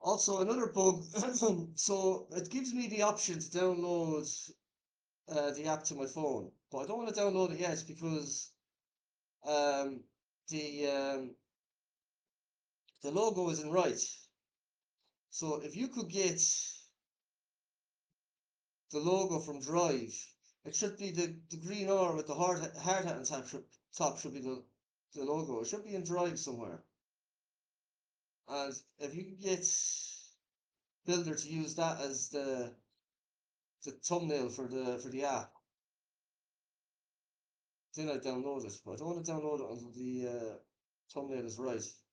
Also, another bug. So it gives me the option to download the app to my phone, but I don't want to download it yet because um, the um, the logo isn't right. So if you could get the logo from Drive, it should be the green R with the hard hat on top should be the logo. It should be in Drive somewhere. And if you can get Builder to use that as the thumbnail for the app, then I download it. But I don't want to download it until the thumbnail is right.